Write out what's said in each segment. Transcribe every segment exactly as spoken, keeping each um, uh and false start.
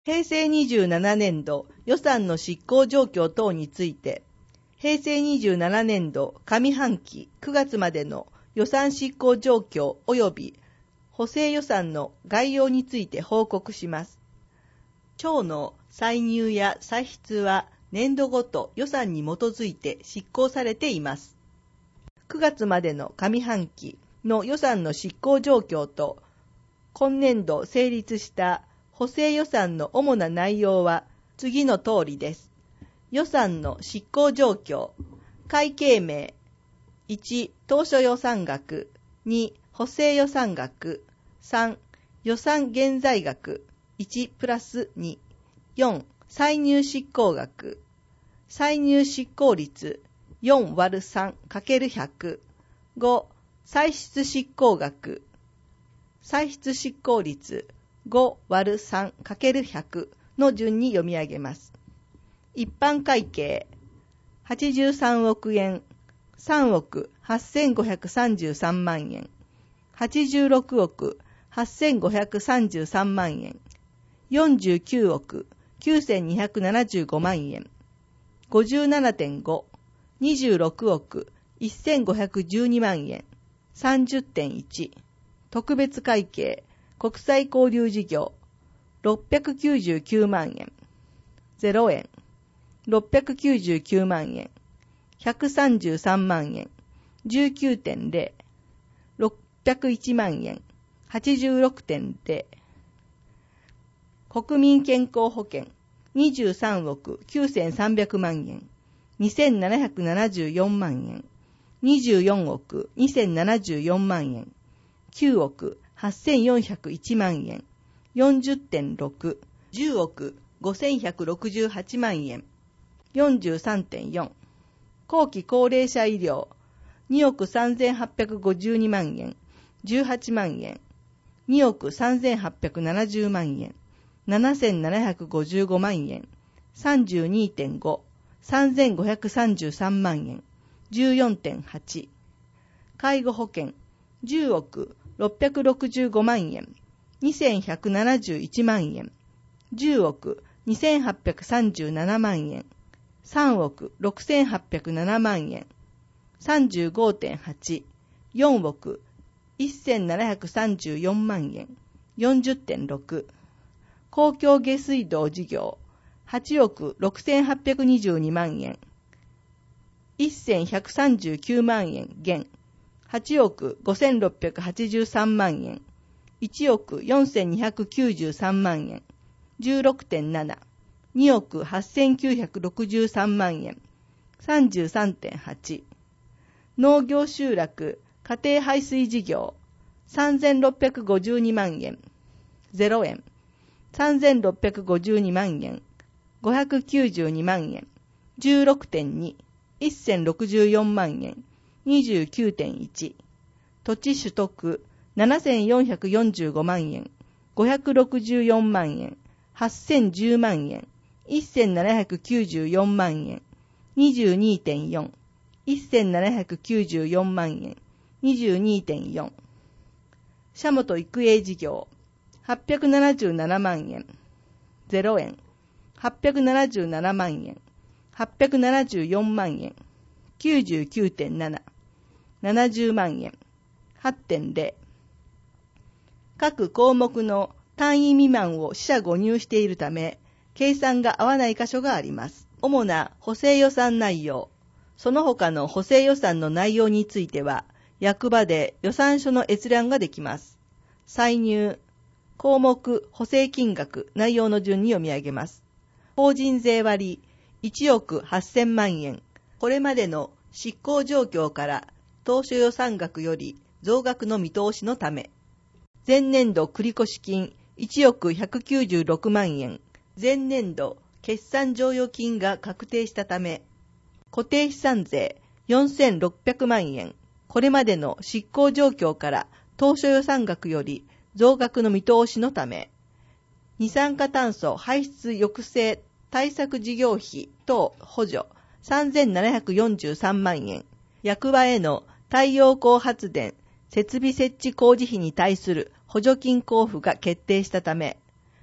平成にじゅうななねんど予算の執行状況等について、平成にじゅうななねんど上半期くがつまでの予算執行状況及び補正予算の概要について報告します。庁の歳入や歳出は年度ごと予算に基づいて執行されています。くがつまでの上半期の予算の執行状況と、今年度成立した補正予算の主な内容は次の通りです。予算の執行状況。会計名。いち、当初予算額。に、補正予算額。さん、予算現在額。いちプラスに。よん、歳入執行額。歳入執行率。よんわるさんかけるひゃく。ご、歳出執行額。歳出執行率。ごわるさんかけるひゃく の順に読み上げます。一般会計はちじゅうさんおくえん、さんおくはっせんごひゃくさんじゅうさんまんえん、はちじゅうろくおくはっせんごひゃくさんじゅうさんまんえん、よんじゅうきゅうおくきゅうせんにひゃくななじゅうごまんえん、ごじゅうななてんご、にじゅうろくおくせんごひゃくじゅうにまんえん、さんじゅってんいち、特別会計国際交流事業ろっぴゃくきゅうじゅうきゅうまんえん、ゼロえん、ろっぴゃくきゅうじゅうきゅうまんえん、ひゃくさんじゅうさんまんえん、じゅうきゅうてんゼロ、ろっぴゃくいちまんえん、はちじゅうろくてんゼロ、国民健康保険にじゅうさんおくきゅうせんさんびゃくまんえん、にせんななひゃくななじゅうよんまんえん、にじゅうよんおくにせんななじゅうよんまんえん、きゅうおくはっせんよんひゃくいちまんえん、よんじゅってんろく、じゅうおくごせんひゃくろくじゅうはちまんえん、よんじゅうさんてんよん、後期高齢者医療におくさんぜんはっぴゃくごじゅうにまんえん、じゅうはちまんえん、におくさんぜんはっぴゃくななじゅうまんえん、ななせんななひゃくごじゅうごまんえん、さんじゅうにてんご、さんぜんごひゃくさんじゅうさんまんえん、じゅうよんてんはち、介護保険じゅうおくろっぴゃくろくじゅうごまんえん、にせんひゃくななじゅういちまんえん、じゅうおくにせんはっぴゃくさんじゅうななまんえん、さんおくろくせんはっぴゃくななまんえん、さんじゅうごてんはち、よんおくせんななひゃくさんじゅうよんまんえん、よんじゅってんろく、公共下水道事業はちおくろくせんはっぴゃくにじゅうにまんえん、せんひゃくさんじゅうきゅうまんえん減、はちおくごせんろっぴゃくはちじゅうさんまんえん、いちおくよんせんにひゃくきゅうじゅうさんまんえん、じゅうろくてんなな、におくはっせんきゅうひゃくろくじゅうさんまんえん、さんじゅうさんてんはち、農業集落家庭排水事業さんぜんろっぴゃくごじゅうにまんえん、ゼロえん、さんぜんろっぴゃくごじゅうにまんえん、ごひゃくきゅうじゅうにまんえん、じゅうろくてんに、せんろくじゅうよんまんえん、にじゅうきゅうてんいち、土地取得ななせんよんひゃくよんじゅうごまんえん、ごひゃくろくじゅうよんまんえん、はっせんじゅうまんえん、せんななひゃくきゅうじゅうよんまんえん、にじゅうにてんよん、せんななひゃくきゅうじゅうよんまんえん、にじゅうにてんよん、社本育英事業はっぴゃくななじゅうななまんえん、ゼロえん、はっぴゃくななじゅうななまんえん、はっぴゃくななじゅうよんまんえん、きゅうじゅうきゅうてんなな、ななじゅうまんえん、はってんゼロ。各項目の単位未満を四捨五入しているため、計算が合わない箇所があります。主な補正予算内容、その他の補正予算の内容については、役場で予算書の閲覧ができます。歳入、項目、補正金額、内容の順に読み上げます。法人税割いちおくはっせんまんえん、これまでの執行状況から当初予算額より増額の見通しのため、前年度繰越金いちおくひゃくきゅうじゅうろくまんえん、前年度決算剰余金が確定したため、固定資産税よんせんろっぴゃくまんえん、これまでの執行状況から当初予算額より増額の見通しのため、二酸化炭素排出抑制対策事業費等補助さんぜんななひゃくよんじゅうさんまんえん、役場への太陽光発電設備設置工事費に対する補助金交付が決定したため、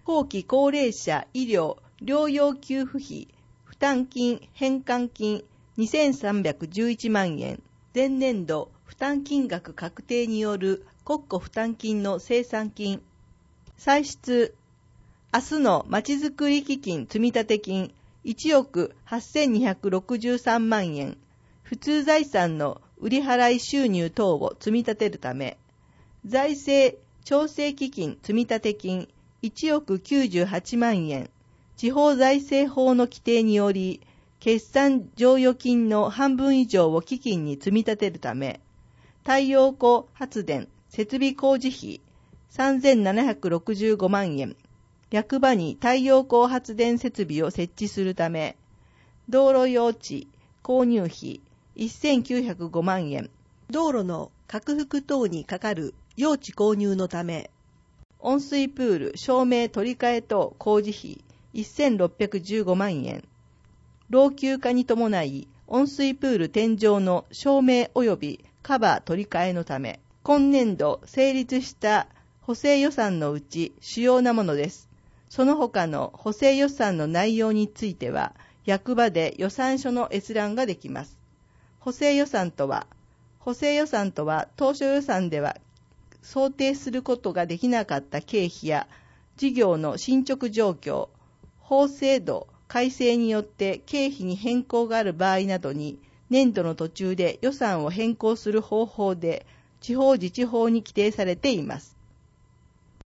後期高齢者医療療養給付費負担金返還金にせんさんびゃくじゅういちまんえん、前年度負担金額確定による国庫負担金の精算金。歳出、明日のまちづくり基金積立金いちおくはっせんにひゃくろくじゅうさんまんえん、普通財産の売払い収入等を積み立てるため、財政調整基金積立金いちおくきゅうじゅうはちまんえん、地方財政法の規定により、決算剰余金の半分以上を基金に積み立てるため、太陽光発電設備工事費さんぜんななひゃくろくじゅうごまんえん、役場に太陽光発電設備を設置するため、道路用地購入費せんきゅうひゃくごまんえん、道路の拡幅等にかかる用地購入のため、温水プール照明取り替え等工事費せんろっぴゃくじゅうごまんえん、老朽化に伴い温水プール天井の照明及びカバー取り替えのため、今年度成立した補正予算のうち主要なものです。その他の補正予算の内容については、役場で予算書の閲覧ができます。補正予算とは、補正予算とは当初予算では想定することができなかった経費や事業の進捗状況、法制度改正によって経費に変更がある場合などに、年度の途中で予算を変更する方法で地方自治法に規定されています。